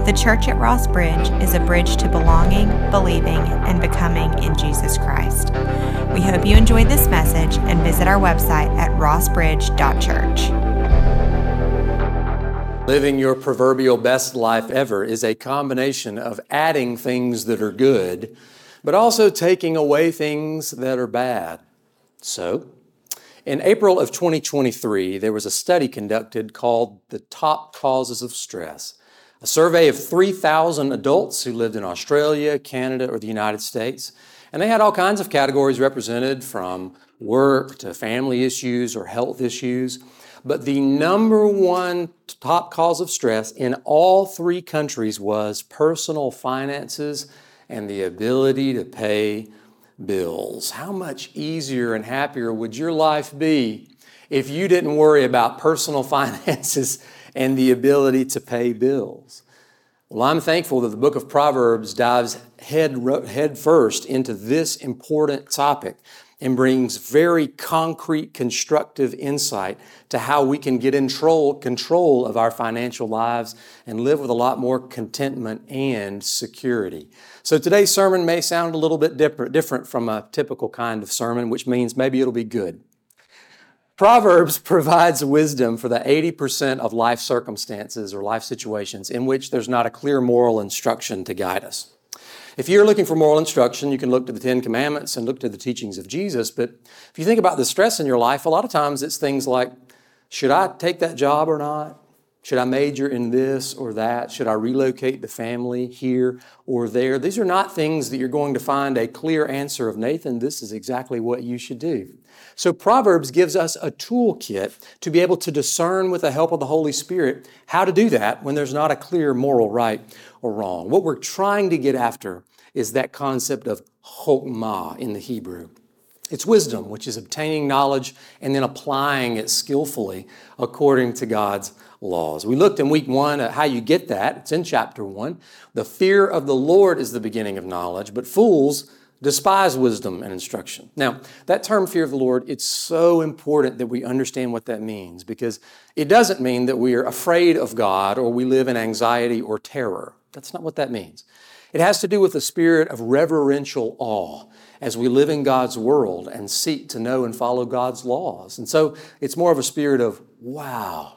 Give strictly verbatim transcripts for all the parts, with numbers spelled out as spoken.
The church at Ross Bridge is a bridge to belonging, believing, and becoming in Jesus Christ. We hope you enjoyed this message and visit our website at ross bridge dot church. Living your proverbial best life ever is a combination of adding things that are good, but also taking away things that are bad. So, in April of twenty twenty-three, there was a study conducted called The Top Causes of Stress, a survey of three thousand adults who lived in Australia, Canada, or the United States. And they had all kinds of categories represented, from work to family issues or health issues. But the number one top cause of stress in all three countries was personal finances and the ability to pay bills. How much easier and happier would your life be if you didn't worry about personal finances and the ability to pay bills? Well, I'm thankful that the book of Proverbs dives head, head first into this important topic and brings very concrete, constructive insight to how we can get in control, control of our financial lives and live with a lot more contentment and security. So today's sermon may sound a little bit different, different from a typical kind of sermon, which means maybe it'll be good. Proverbs provides wisdom for the eighty percent of life circumstances or life situations in which there's not a clear moral instruction to guide us. If you're looking for moral instruction, you can look to the Ten Commandments and look to the teachings of Jesus. But if you think about the stress in your life, a lot of times it's things like, should I take that job or not? Should I major in this or that? Should I relocate the family here or there? These are not things that you're going to find a clear answer of, Nathan, this is exactly what you should do. So Proverbs gives us a toolkit to be able to discern with the help of the Holy Spirit how to do that when there's not a clear moral right or wrong. What we're trying to get after is that concept of chokmah in the Hebrew. It's wisdom, which is obtaining knowledge and then applying it skillfully according to God's laws. We looked in week one at how you get that. It's in chapter one. The fear of the Lord is the beginning of knowledge, but fools despise wisdom and instruction. Now, that term fear of the Lord, it's so important that we understand what that means, because it doesn't mean that we are afraid of God or we live in anxiety or terror. That's not what that means. It has to do with a spirit of reverential awe as we live in God's world and seek to know and follow God's laws. And so it's more of a spirit of, wow,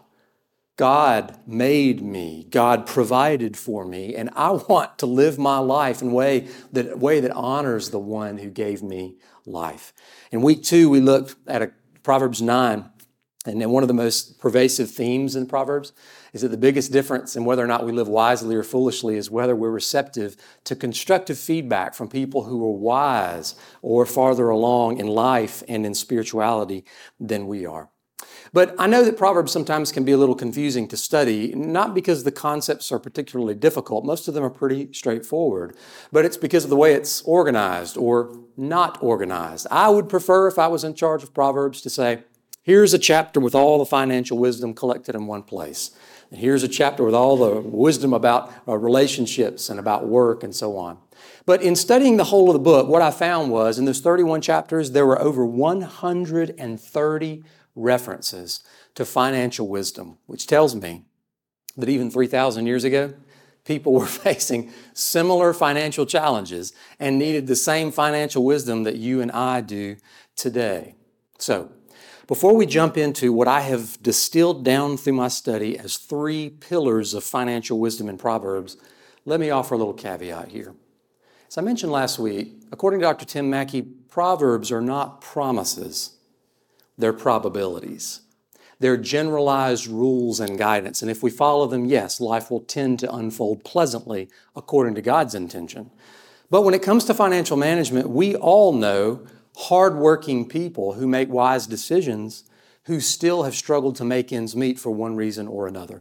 God made me, God provided for me, and I want to live my life in a way that, way that honors the one who gave me life. In week two, we looked at a, Proverbs nine, and then one of the most pervasive themes in Proverbs is that the biggest difference in whether or not we live wisely or foolishly is whether we're receptive to constructive feedback from people who are wise or farther along in life and in spirituality than we are. But I know that Proverbs sometimes can be a little confusing to study, not because the concepts are particularly difficult. Most of them are pretty straightforward, but it's because of the way it's organized or not organized. I would prefer, if I was in charge of Proverbs, to say, here's a chapter with all the financial wisdom collected in one place. And here's a chapter with all the wisdom about uh, relationships and about work and so on. But in studying the whole of the book, what I found was in those thirty-one chapters, there were over one hundred thirty references to financial wisdom, which tells me that even three thousand years ago, people were facing similar financial challenges and needed the same financial wisdom that you and I do today. So, before we jump into what I have distilled down through my study as three pillars of financial wisdom in Proverbs, let me offer a little caveat here. As I mentioned last week, according to Doctor Tim Mackey, Proverbs are not promises. They're probabilities. They're generalized rules and guidance. And if we follow them, yes, life will tend to unfold pleasantly according to God's intention. But when it comes to financial management, we all know hardworking people who make wise decisions who still have struggled to make ends meet for one reason or another.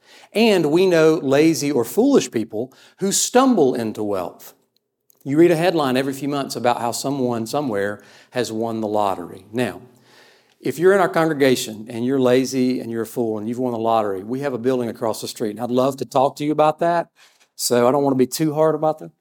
And we know lazy or foolish people who stumble into wealth. You read a headline every few months about how someone somewhere has won the lottery. Now, if you're in our congregation and you're lazy and you're a fool and you've won the lottery, we have a building across the street. And I'd love to talk to you about that, so I don't want to be too hard about that.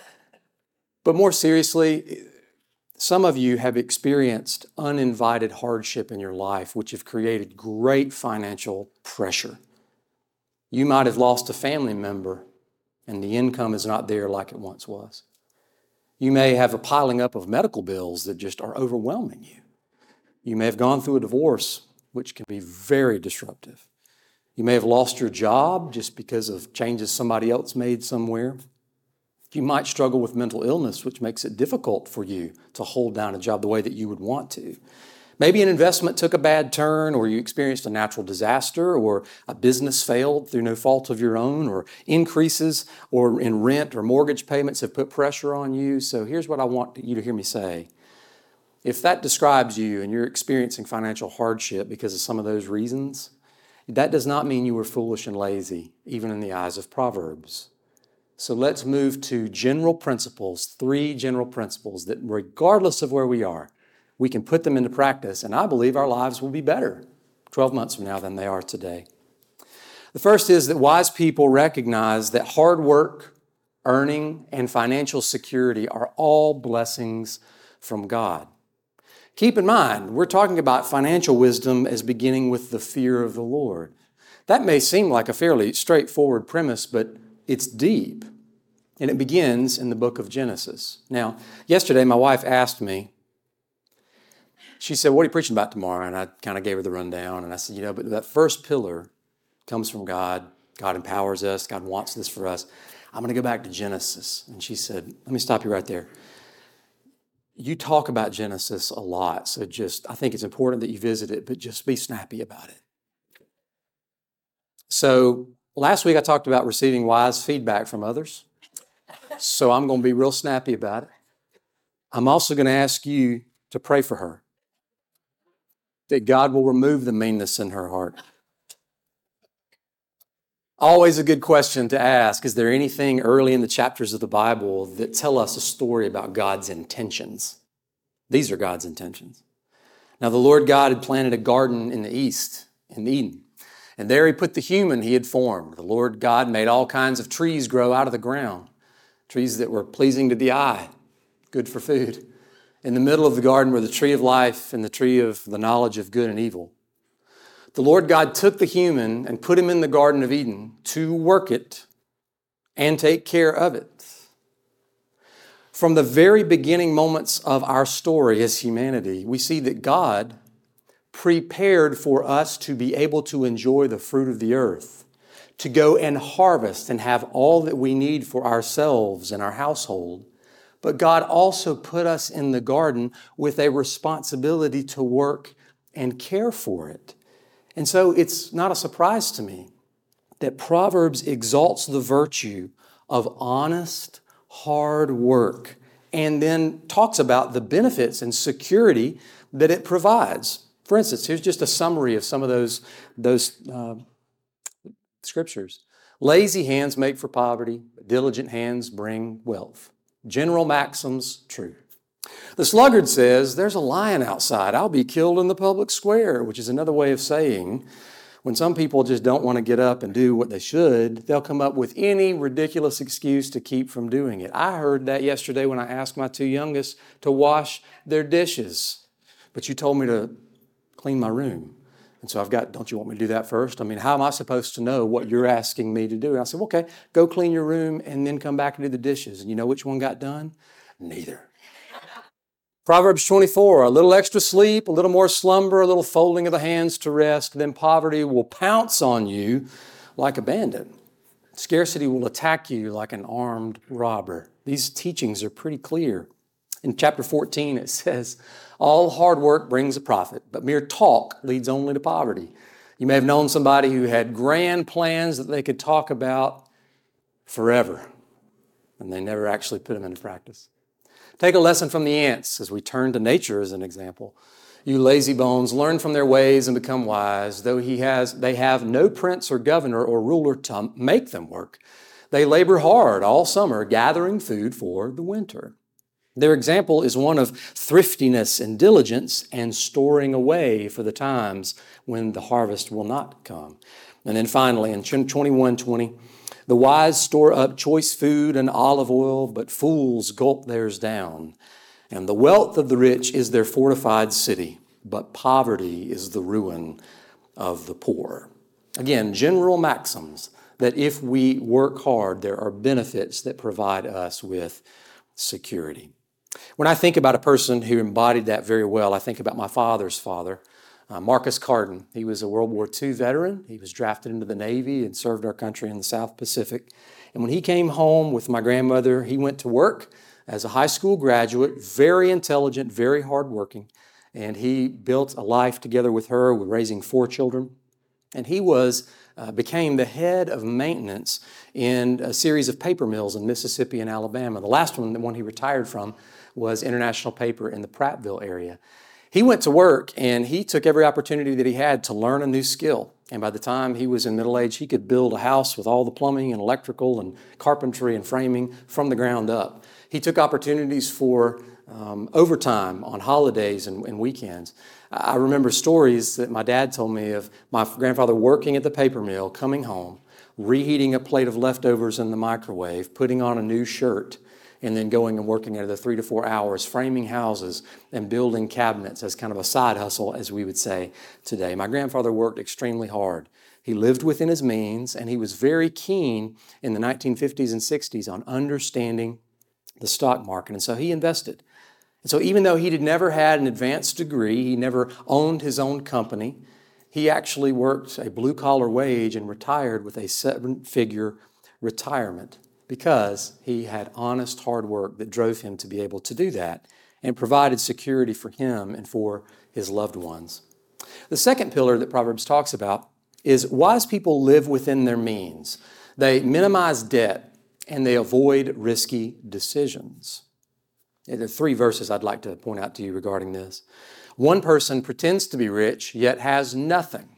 But more seriously, some of you have experienced uninvited hardship in your life, which have created great financial pressure. You might have lost a family member and the income is not there like it once was. You may have a piling up of medical bills that just are overwhelming you. You may have gone through a divorce, which can be very disruptive. You may have lost your job just because of changes somebody else made somewhere. You might struggle with mental illness, which makes it difficult for you to hold down a job the way that you would want to. Maybe an investment took a bad turn, or you experienced a natural disaster, or a business failed through no fault of your own, or increases or in rent or mortgage payments have put pressure on you. So here's what I want you to hear me say. If that describes you and you're experiencing financial hardship because of some of those reasons, that does not mean you were foolish and lazy, even in the eyes of Proverbs. So let's move to general principles, three general principles that regardless of where we are, we can put them into practice, and I believe our lives will be better twelve months from now than they are today. The first is that wise people recognize that hard work, earning, and financial security are all blessings from God. Keep in mind, we're talking about financial wisdom as beginning with the fear of the Lord. That may seem like a fairly straightforward premise, but it's deep, and it begins in the book of Genesis. Now, yesterday my wife asked me, she said, what are you preaching about tomorrow? And I kind of gave her the rundown, and I said, you know, but that first pillar comes from God. God empowers us. God wants this for us. I'm going to go back to Genesis. And she said, let me stop you right there. You talk about Genesis a lot, so just, I think it's important that you visit it, but just be snappy about it. So last week I talked about receiving wise feedback from others. So I'm going to be real snappy about it. I'm also going to ask you to pray for her, that God will remove the meanness in her heart. Always a good question to ask. Is there anything early in the chapters of the Bible that tell us a story about God's intentions? These are God's intentions. Now, the Lord God had planted a garden in the east, in Eden. And there he put the human he had formed. The Lord God made all kinds of trees grow out of the ground. Trees that were pleasing to the eye, good for food. In the middle of the garden were the tree of life and the tree of the knowledge of good and evil. The Lord God took the human and put him in the Garden of Eden to work it and take care of it. From the very beginning moments of our story as humanity, we see that God prepared for us to be able to enjoy the fruit of the earth, to go and harvest and have all that we need for ourselves and our household. But God also put us in the garden with a responsibility to work and care for it. And so it's not a surprise to me that Proverbs exalts the virtue of honest, hard work and then talks about the benefits and security that it provides. For instance, here's just a summary of some of those, those uh, scriptures. Lazy hands make for poverty, but diligent hands bring wealth. General maxims, true. The sluggard says, there's a lion outside. I'll be killed in the public square, which is another way of saying when some people just don't want to get up and do what they should, they'll come up with any ridiculous excuse to keep from doing it. I heard that yesterday when I asked my two youngest to wash their dishes. But you told me to clean my room. And so I've got, don't you want me to do that first? I mean, how am I supposed to know what you're asking me to do? And I said, well, okay, go clean your room and then come back and do the dishes. And you know which one got done? Neither. Proverbs twenty-four, a little extra sleep, a little more slumber, a little folding of the hands to rest, then poverty will pounce on you like a bandit. Scarcity will attack you like an armed robber. These teachings are pretty clear. In chapter fourteen, it says, all hard work brings a profit, but mere talk leads only to poverty. You may have known somebody who had grand plans that they could talk about forever, and they never actually put them into practice. Take a lesson from the ants as we turn to nature as an example. You lazy bones, learn from their ways and become wise. Though he has, they have no prince or governor or ruler to make them work, they labor hard all summer, gathering food for the winter. Their example is one of thriftiness and diligence and storing away for the times when the harvest will not come. And then finally, in twenty-one twenty, the wise store up choice food and olive oil, but fools gulp theirs down. And the wealth of the rich is their fortified city, but poverty is the ruin of the poor. Again, general maxims that if we work hard, there are benefits that provide us with security. When I think about a person who embodied that very well, I think about my father's father, uh, Marcus Carden. He was a World War Two veteran. He was drafted into the Navy and served our country in the South Pacific. And when he came home with my grandmother, he went to work as a high school graduate, very intelligent, very hardworking. And he built a life together with her, with raising four children. And he was uh, became the head of maintenance in a series of paper mills in Mississippi and Alabama. The last one, the one he retired from, was International Paper in the Prattville area. He went to work and he took every opportunity that he had to learn a new skill. And by the time he was in middle age, he could build a house with all the plumbing and electrical and carpentry and framing from the ground up. He took opportunities for um, overtime on holidays and, and weekends. I remember stories that my dad told me of my grandfather working at the paper mill, coming home, reheating a plate of leftovers in the microwave, putting on a new shirt, and then going and working another three to four hours, framing houses and building cabinets as kind of a side hustle, as we would say today. My grandfather worked extremely hard. He lived within his means, and he was very keen in the nineteen fifties and sixties on understanding the stock market, and so he invested. And so even though he had never had an advanced degree, he never owned his own company, he actually worked a blue-collar wage and retired with a seven-figure retirement because he had honest hard work that drove him to be able to do that and provided security for him and for his loved ones. The second pillar that Proverbs talks about is wise people live within their means. They minimize debt and they avoid risky decisions. There are three verses I'd like to point out to you regarding this. One person pretends to be rich, yet has nothing.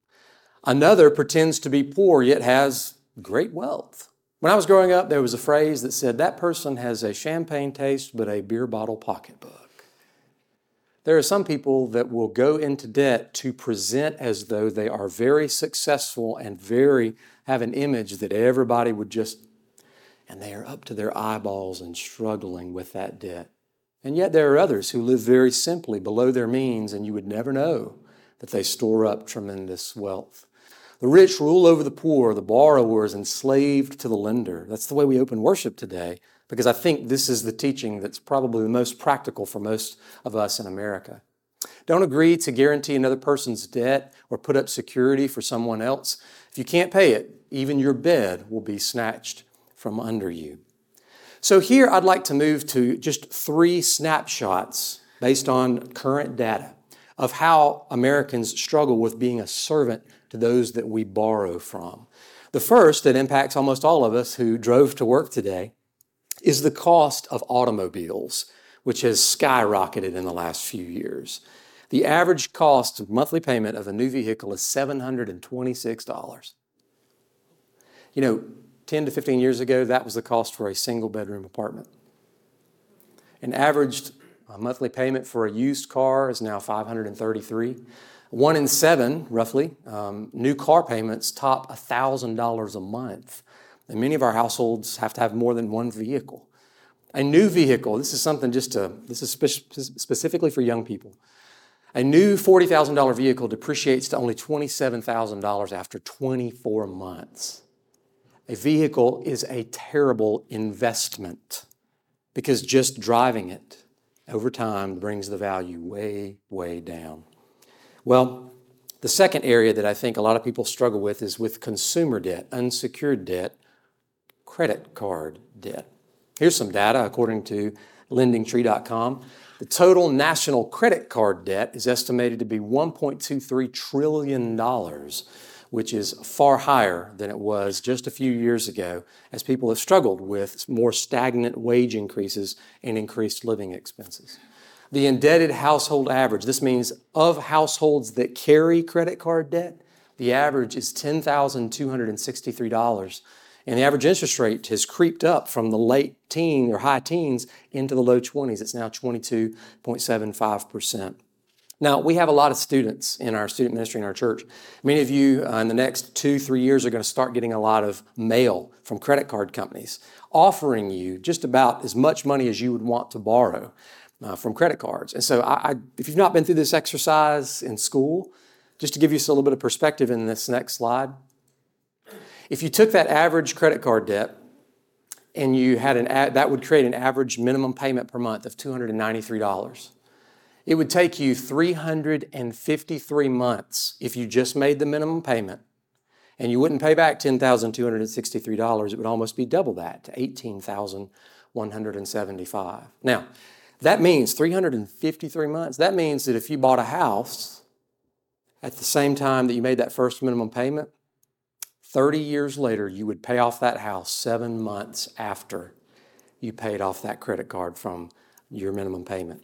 Another pretends to be poor, yet has great wealth. When I was growing up, there was a phrase that said, that person has a champagne taste, but a beer bottle pocketbook. There are some people that will go into debt to present as though they are very successful and very have an image that everybody would just, and they are up to their eyeballs and struggling with that debt. And yet there are others who live very simply below their means, and you would never know that they store up tremendous wealth. The rich rule over the poor, the borrower is enslaved to the lender. That's the way we open worship today, because I think this is the teaching that's probably the most practical for most of us in America. Don't agree to guarantee another person's debt or put up security for someone else. If you can't pay it, even your bed will be snatched from under you. So here I'd like to move to just three snapshots based on current data of how Americans struggle with being a servant to those that we borrow from. The first that impacts almost all of us who drove to work today is the cost of automobiles, which has skyrocketed in the last few years. The average cost of monthly payment of a new vehicle is seven hundred twenty-six dollars. You know, ten to fifteen years ago, that was the cost for a single bedroom apartment. An averaged monthly payment for a used car is now five hundred thirty-three dollars. One in seven, roughly, um, new car payments top one thousand dollars a month. And many of our households have to have more than one vehicle. A new vehicle, this is something just to, this is spe- specifically for young people. A new forty thousand dollars vehicle depreciates to only twenty-seven thousand dollars after twenty-four months. A vehicle is a terrible investment because just driving it over time brings the value way, way down. Well, the second area that I think a lot of people struggle with is with consumer debt, unsecured debt, credit card debt. Here's some data according to lending tree dot com. The total national credit card debt is estimated to be one point two three trillion dollars, which is far higher than it was just a few years ago as people have struggled with more stagnant wage increases and increased living expenses. The indebted household average, this means of households that carry credit card debt, the average is ten thousand two hundred sixty-three dollars. And the average interest rate has creeped up from the late teen or high teens into the low twenties. It's now twenty-two point seven five percent. Now, we have a lot of students in our student ministry in our church. Many of you uh, in the next two, three years are going to start getting a lot of mail from credit card companies offering you just about as much money as you would want to borrow uh, from credit cards. And so I, I, if you've not been through this exercise in school, just to give you a little bit of perspective in this next slide, If you took that average credit card debt and you had an, that would create an average minimum payment per month of two hundred ninety-three dollars. It would take you three hundred fifty-three months if you just made the minimum payment, and you wouldn't pay back ten thousand two hundred sixty-three dollars. It would almost be double that to eighteen thousand one hundred seventy-five dollars. Now, that means three hundred fifty-three months. That means that if you bought a house at the same time that you made that first minimum payment, thirty years later, you would pay off that house seven months after you paid off that credit card from your minimum payment.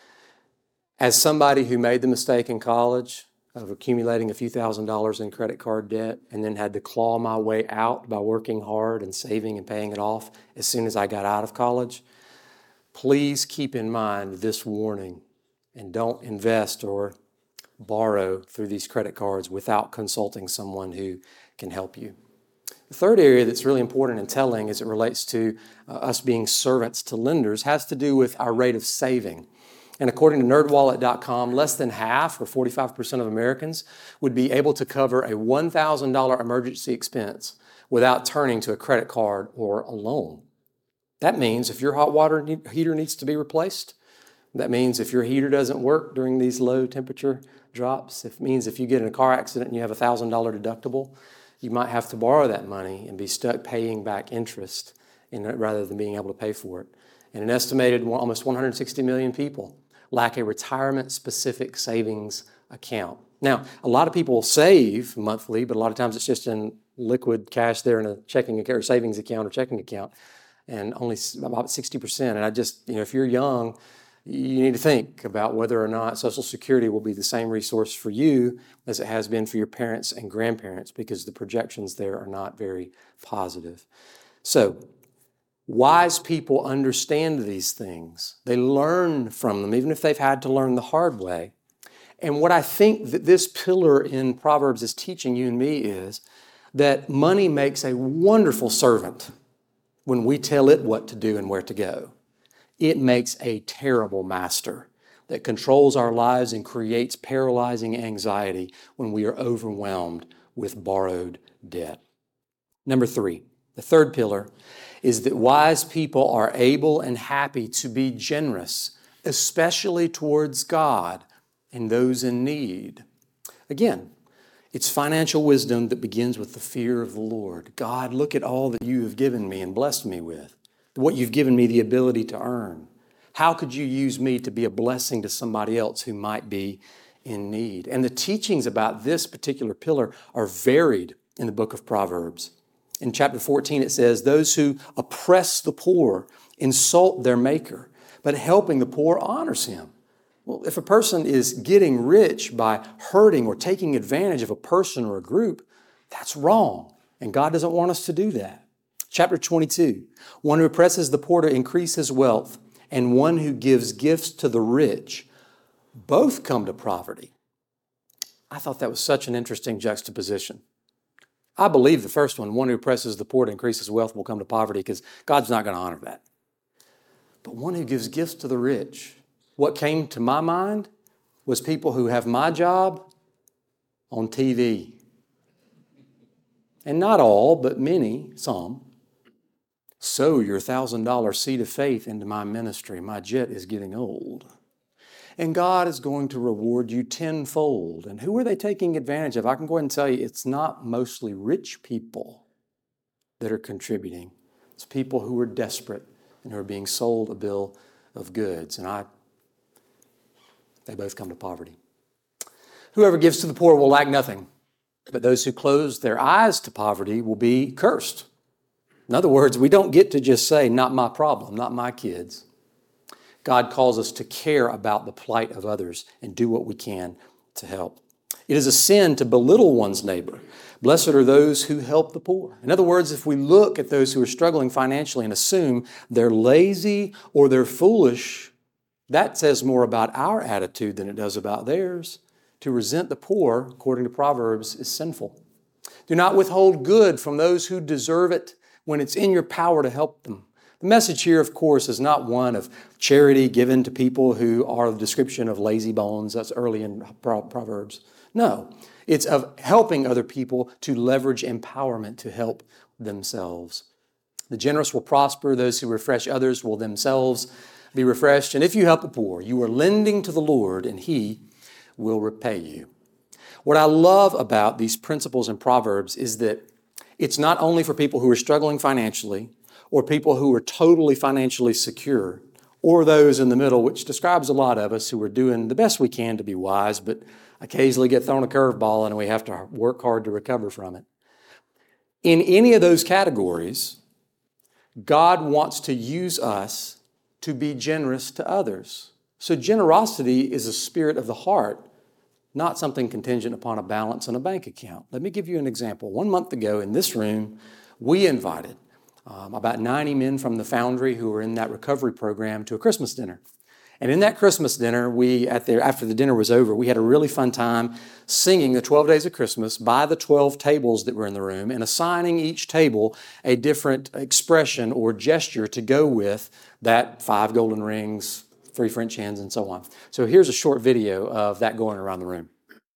As somebody who made the mistake in college of accumulating a few thousand dollars in credit card debt and then had to claw my way out by working hard and saving and paying it off as soon as I got out of college, please keep in mind this warning and don't invest or borrow through these credit cards without consulting someone who can help you. The third area that's really important and telling as it relates to uh, us being servants to lenders has to do with our rate of saving. And according to nerd wallet dot com, less than half, or forty-five percent of Americans, would be able to cover a one thousand dollars emergency expense without turning to a credit card or a loan. That means if your hot water heater needs to be replaced, that means if your heater doesn't work during these low temperature drops, it means if you get in a car accident and you have a one thousand dollars deductible, you might have to borrow that money and be stuck paying back interest in it rather than being able to pay for it. And an estimated almost one hundred sixty million people lack a retirement-specific savings account. Now, a lot of people save monthly, but a lot of times it's just in liquid cash there in a checking account or savings account or checking account, and only about sixty percent. And I just, you know, if you're young, you need to think about whether or not Social Security will be the same resource for you as it has been for your parents and grandparents, because the projections there are not very positive. So, wise people understand these things. They learn from them, even if they've had to learn the hard way. And what I think that this pillar in Proverbs is teaching you and me is that money makes a wonderful servant when we tell it what to do and where to go. It makes a terrible master that controls our lives and creates paralyzing anxiety when we are overwhelmed with borrowed debt. Number three, the third pillar is that wise people are able and happy to be generous, especially towards God and those in need. Again, it's financial wisdom that begins with the fear of the Lord. God, look at all that you have given me and blessed me with, what you've given me the ability to earn. How could you use me to be a blessing to somebody else who might be in need? And the teachings about this particular pillar are varied in the book of Proverbs. In chapter fourteen, it says, those who oppress the poor insult their maker, but helping the poor honors him. Well, if a person is getting rich by hurting or taking advantage of a person or a group, that's wrong. And God doesn't want us to do that. Chapter twenty-two, one who oppresses the poor to increase his wealth, and one who gives gifts to the rich, both come to poverty. I thought that was such an interesting juxtaposition. I believe the first one, one who oppresses the poor to increase his wealth, will come to poverty, because God's not going to honor that. But one who gives gifts to the rich, what came to my mind was people who have my job on T V. And not all, but many, some. Sow your one thousand dollars seed of faith into my ministry. My jet is getting old. And God is going to reward you tenfold. And who are they taking advantage of? I can go ahead and tell you, it's not mostly rich people that are contributing. It's people who are desperate and who are being sold a bill of goods. And I, they both come to poverty. Whoever gives to the poor will lack nothing, but those who close their eyes to poverty will be cursed. In other words, we don't get to just say, not my problem, not my kids. God calls us to care about the plight of others and do what we can to help. It is a sin to belittle one's neighbor. Blessed are those who help the poor. In other words, if we look at those who are struggling financially and assume they're lazy or they're foolish, that says more about our attitude than it does about theirs. To resent the poor, according to Proverbs, is sinful. Do not withhold good from those who deserve it when it's in your power to help them. The message here, of course, is not one of charity given to people who are the description of lazy bones. That's early in Proverbs. No, It's of helping other people to leverage empowerment to help themselves. The generous will prosper. Those who refresh others will themselves be refreshed. And if you help the poor, you are lending to the Lord, and He will repay you. What I love about these principles in Proverbs is that it's not only for people who are struggling financially or people who are totally financially secure or those in the middle, which describes a lot of us who are doing the best we can to be wise, but occasionally get thrown a curveball and we have to work hard to recover from it. In any of those categories, God wants to use us to be generous to others. So generosity is a spirit of the heart, not something contingent upon a balance in a bank account. Let me give you an example. One month ago in this room, we invited um, about ninety men from the Foundry who were in that recovery program to a Christmas dinner. And in that Christmas dinner, we at the, after the dinner was over, we had a really fun time singing the twelve Days of Christmas by the twelve tables that were in the room and assigning each table a different expression or gesture to go with that five golden rings, three French hens, and so on. So here's a short video of that going around the room.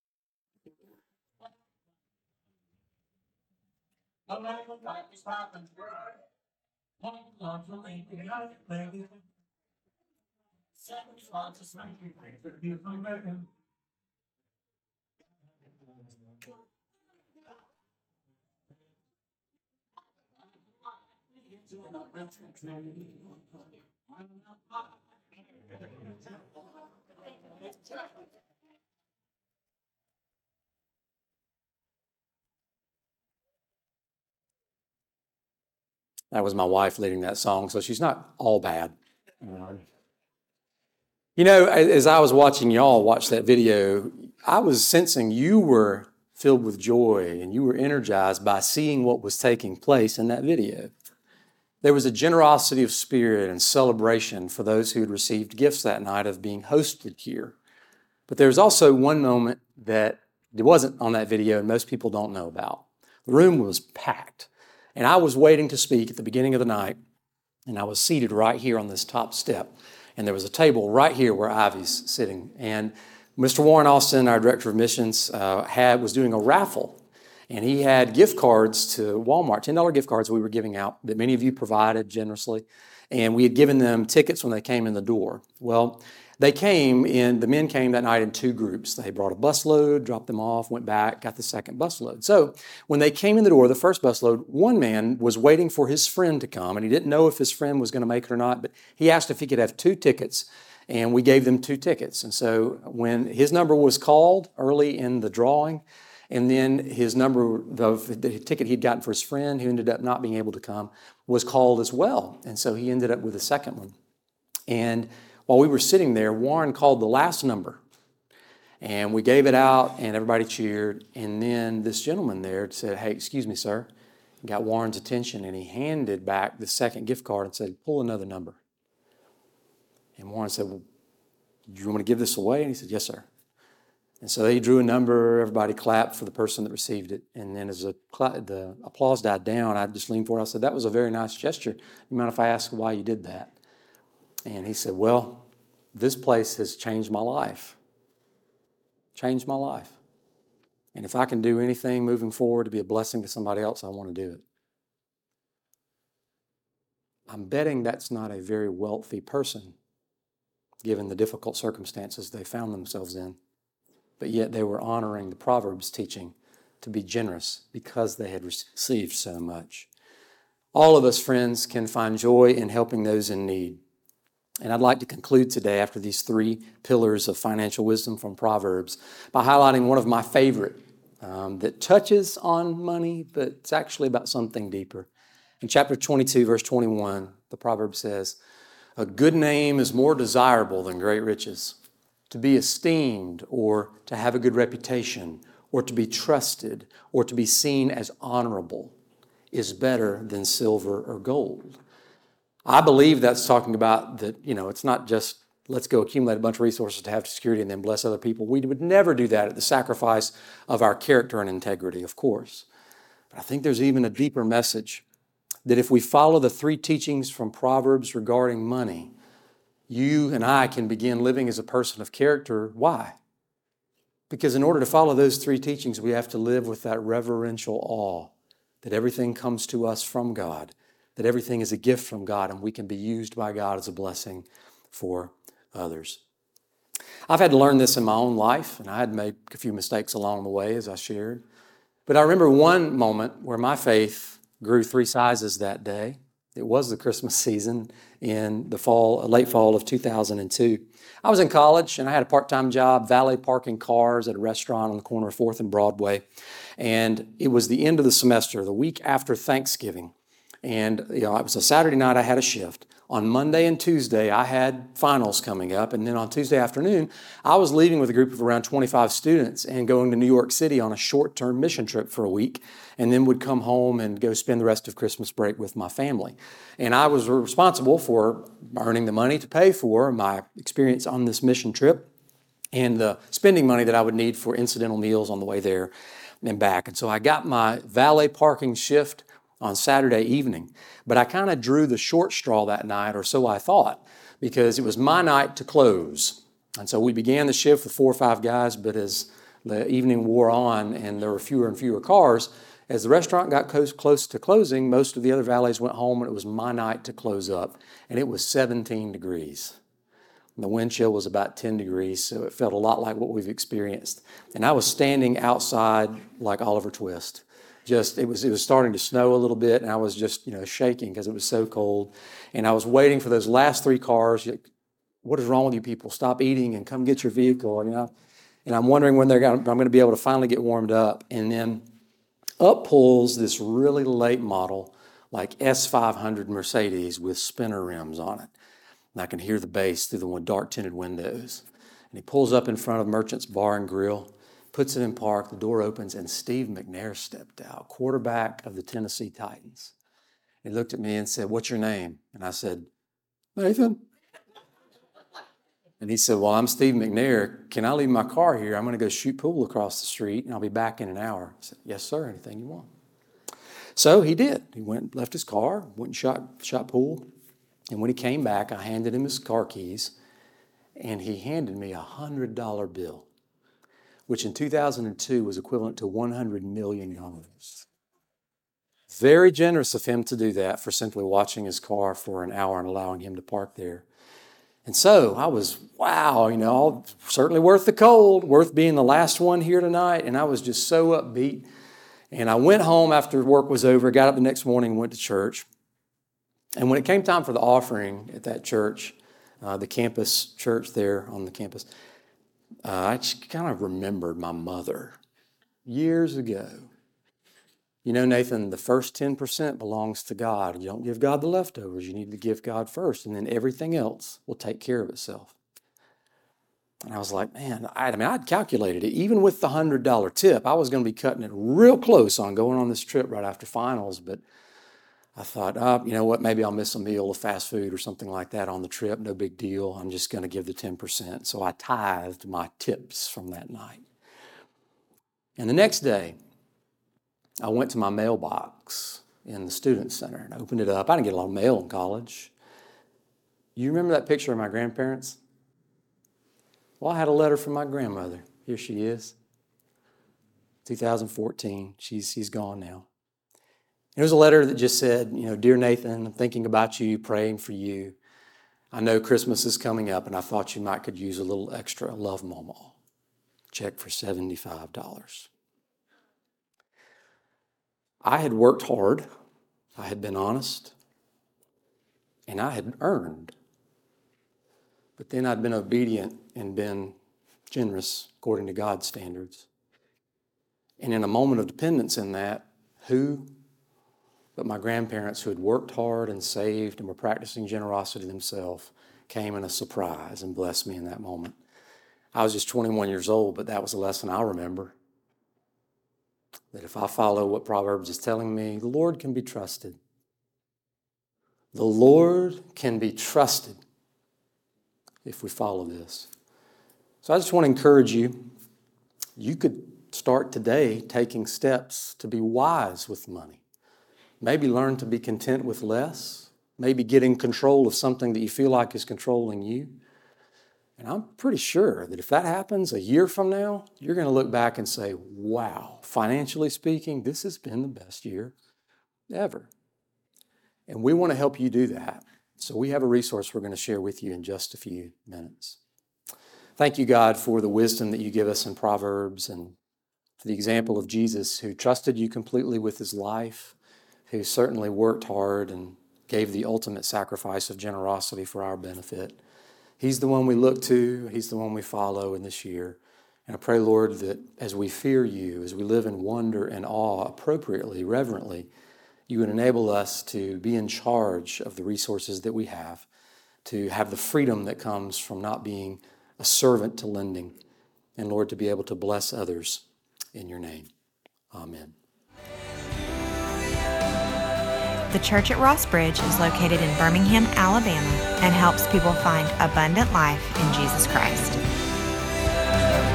That was my wife leading that song, so she's not all bad. You know, as I was watching y'all watch that video, I was sensing you were filled with joy and you were energized by seeing what was taking place in that video. There was a generosity of spirit and celebration for those who had received gifts that night of being hosted here. But there was also one moment that it wasn't on that video and most people don't know about. The room was packed. And I was waiting to speak at the beginning of the night, and I was seated right here on this top step. And there was a table right here where Ivy's sitting. And Mister Warren Austin, our director of missions, uh, had was doing a raffle. And he had gift cards to Walmart, ten dollar gift cards we were giving out that many of you provided generously. And we had given them tickets when they came in the door. Well, they came in, the men came that night in two groups. They brought a busload, dropped them off, went back, got the second busload. So when they came in the door, the first busload, one man was waiting for his friend to come, and he didn't know if his friend was going to make it or not, but he asked if he could have two tickets, and we gave them two tickets. And so when his number was called early in the drawing, and then his number, the, the ticket he'd gotten for his friend, who ended up not being able to come, was called as well. And so he ended up with a second one. And while we were sitting there, Warren called the last number. And we gave it out, and everybody cheered. And then this gentleman there said, "Hey, excuse me, sir." He got Warren's attention, and he handed back the second gift card and said, "Pull another number." And Warren said, "Well, do you want to give this away?" And he said, "Yes, sir." And so he drew a number. Everybody clapped for the person that received it. And then as the, the applause died down, I just leaned forward. I said, "That was a very nice gesture. You mind if I ask why you did that?" And he said, "Well, this place has changed my life. Changed my life. And if I can do anything moving forward to be a blessing to somebody else, I want to do it." I'm betting that's not a very wealthy person, given the difficult circumstances they found themselves in. But yet they were honoring the Proverbs teaching to be generous because they had received so much. All of us, friends, can find joy in helping those in need. And I'd like to conclude today, after these three pillars of financial wisdom from Proverbs, by highlighting one of my favorite um, that touches on money, but it's actually about something deeper. In chapter twenty-two, verse twenty-one, the proverb says, "A good name is more desirable than great riches. To be esteemed, or to have a good reputation, or to be trusted, or to be seen as honorable is better than silver or gold." I believe that's talking about that, you know, it's not just let's go accumulate a bunch of resources to have security and then bless other people. We would never do that at the sacrifice of our character and integrity, of course. But I think there's even a deeper message that if we follow the three teachings from Proverbs regarding money, you and I can begin living as a person of character. Why? Because in order to follow those three teachings, we have to live with that reverential awe that everything comes to us from God, that everything is a gift from God, and we can be used by God as a blessing for others. I've had to learn this in my own life, and I had made a few mistakes along the way, as I shared. But I remember one moment where my faith grew three sizes that day. It was the Christmas season in the fall, late fall of two thousand two. I was in college, and I had a part-time job valet parking cars at a restaurant on the corner of fourth and Broadway. And it was the end of the semester, the week after Thanksgiving. And you know, it was a Saturday night, I had a shift. On Monday and Tuesday, I had finals coming up. And then on Tuesday afternoon, I was leaving with a group of around twenty-five students and going to New York City on a short-term mission trip for a week, and then would come home and go spend the rest of Christmas break with my family. And I was responsible for earning the money to pay for my experience on this mission trip and the spending money that I would need for incidental meals on the way there and back. And so I got my valet parking shift on Saturday evening. But I kind of drew the short straw that night, or so I thought, because it was my night to close. And so we began the shift with four or five guys, but as the evening wore on and there were fewer and fewer cars, as the restaurant got close, close to closing, most of the other valets went home, and it was my night to close up. And it was seventeen degrees. The wind chill was about ten degrees, so it felt a lot like what we've experienced. And I was standing outside like Oliver Twist. Just, it was it was starting to snow a little bit, and I was just, you know, shaking because it was so cold. And I was waiting for those last three cars. What is wrong with you people? Stop eating and come get your vehicle, you know. And I'm wondering when they're going, I'm going to be able to finally get warmed up. And then up pulls this really late model, like S five hundred Mercedes with spinner rims on it. And I can hear the bass through the dark tinted windows. And he pulls up in front of Merchant's Bar and Grill, puts it in park, the door opens, and Steve McNair stepped out, quarterback of the Tennessee Titans. He looked at me and said, "What's your name?" And I said, "Nathan." And he said, "Well, I'm Steve McNair. Can I leave my car here? I'm going to go shoot pool across the street, and I'll be back in an hour." I said, "Yes, sir, anything you want." So he did. He went, left his car, went and shot, shot pool. And when he came back, I handed him his car keys, and he handed me a one hundred dollar bill, which in two thousand two was equivalent to one hundred million dollars. Very generous of him to do that for simply watching his car for an hour and allowing him to park there. And so I was, wow, you know, certainly worth the cold, worth being the last one here tonight. And I was just so upbeat. And I went home after work was over, got up the next morning and went to church. And when it came time for the offering at that church, uh, the campus church there on the campus, Uh, I just kind of remembered my mother years ago. You know, Nathan, the first ten percent belongs to God. You don't give God the leftovers. You need to give God first, and then everything else will take care of itself. And I was like, man, I, I mean, I'd calculated it. Even with the one hundred dollar tip, I was going to be cutting it real close on going on this trip right after finals, but I thought, oh, you know what, maybe I'll miss a meal of fast food or something like that on the trip. No big deal. I'm just going to give the ten percent. So I tithed my tips from that night. And the next day, I went to my mailbox in the Student Center and opened it up. I didn't get a lot of mail in college. You remember that picture of my grandparents? Well, I had a letter from my grandmother. Here she is. two thousand fourteen. She's, she's gone now. It was a letter that just said, you know, "Dear Nathan, I'm thinking about you, praying for you. I know Christmas is coming up, and I thought you might could use a little extra. Love, Mama." Check for seventy-five dollars. I had worked hard. I had been honest. And I had earned. But then I'd been obedient and been generous according to God's standards. And in a moment of dependence in that, who but my grandparents, who had worked hard and saved and were practicing generosity themselves, came in a surprise and blessed me in that moment. I was just twenty-one years old, but that was a lesson I remember. That if I follow what Proverbs is telling me, the Lord can be trusted. The Lord can be trusted if we follow this. So I just want to encourage you. You could start today taking steps to be wise with money. Maybe learn to be content with less. Maybe get in control of something that you feel like is controlling you. And I'm pretty sure that if that happens a year from now, you're going to look back and say, wow, financially speaking, this has been the best year ever. And we want to help you do that. So we have a resource we're going to share with you in just a few minutes. Thank you, God, for the wisdom that you give us in Proverbs and for the example of Jesus, who trusted you completely with his life, who certainly worked hard and gave the ultimate sacrifice of generosity for our benefit. He's the one we look to. He's the one we follow in this year. And I pray, Lord, that as we fear you, as we live in wonder and awe appropriately, reverently, you would enable us to be in charge of the resources that we have, to have the freedom that comes from not being a servant to lending, and Lord, to be able to bless others in your name. Amen. The church at Ross Bridge is located in Birmingham, Alabama, and helps people find abundant life in Jesus Christ.